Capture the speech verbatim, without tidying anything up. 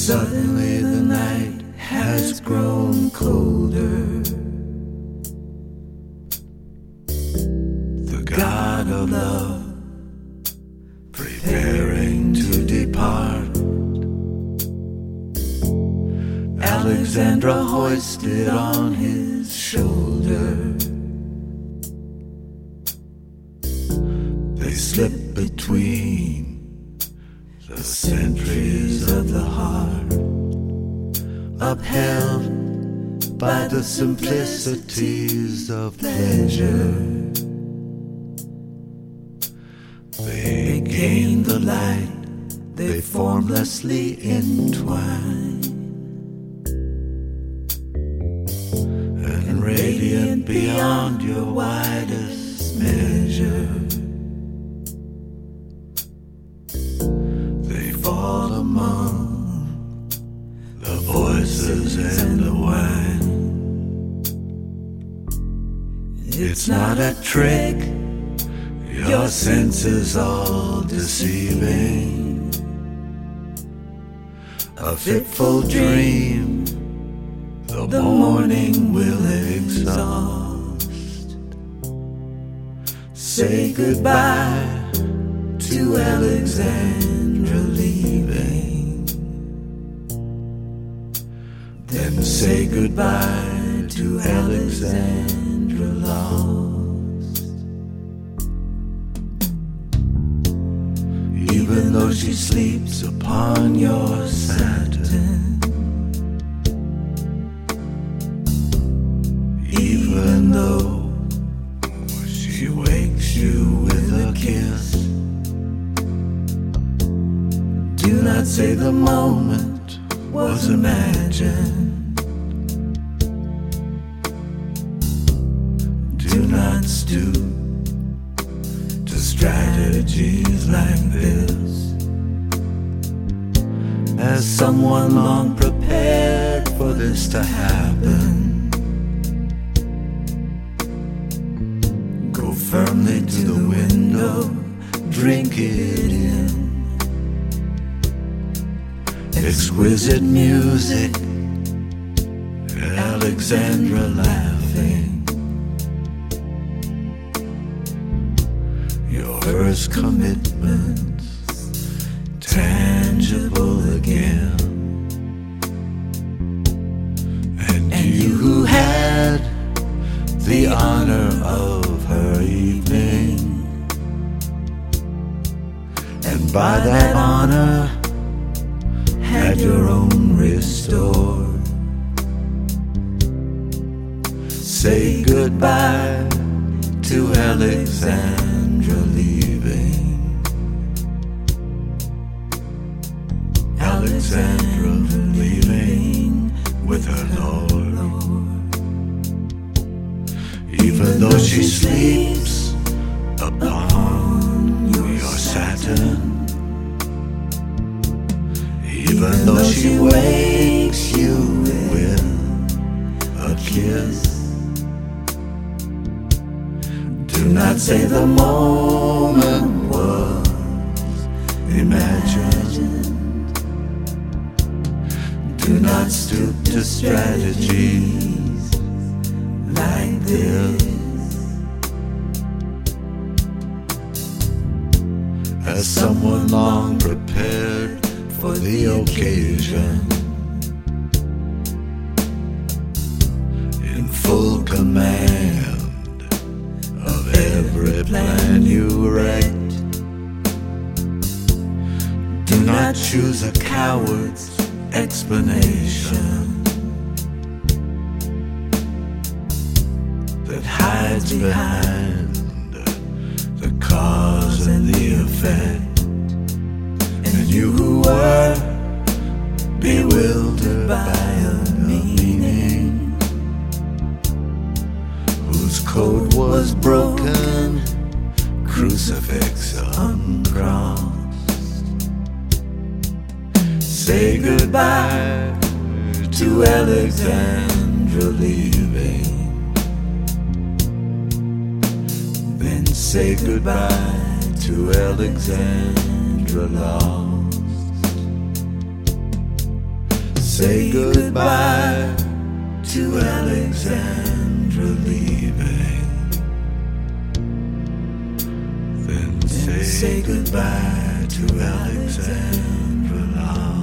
Suddenly the night has grown colder. The God of love preparing to depart. Alexandra hoisted on his shoulder. They slip between the centuries of the heart, upheld by the simplicities of pleasure. They gain the light, they formlessly entwine, and radiant beyond your widest measure. Fall among the voices and the wine. It's not a trick, your senses all deceiving. A fitful dream, the morning will exhaust. Say goodbye to Alexandra leaving, then say goodbye to Alexandra lost. Even though she sleeps upon your satin, even though she wakes you with a kiss, do not say the moment was imagined. Do not stoop to strategies like this. As someone long prepared for this to happen, go firmly to the window, drink it in. Exquisite music, Alexandra laughing. Your first commitments tangible again. And you who had the honor of her evening, and by that honor had your own restored. Say goodbye to Alexandra leaving. Alexandra leaving with her Lord. Even though she sleeps upon your satin, even though she wakes you with a kiss, do not say the moment was imagined. Do not stoop to strategies like this. As someone long prepared for the occasion, in full command of every plan you write, do not choose a coward's explanation that hides behind the cause and the effect. And you who were bewildered by a meaning whose code was broken, crucifix uncrossed, say goodbye to Alexandra leaving. Then say goodbye to Alexandra lost. say goodbye to Alexandra leaving. Then say goodbye to Alexandra now.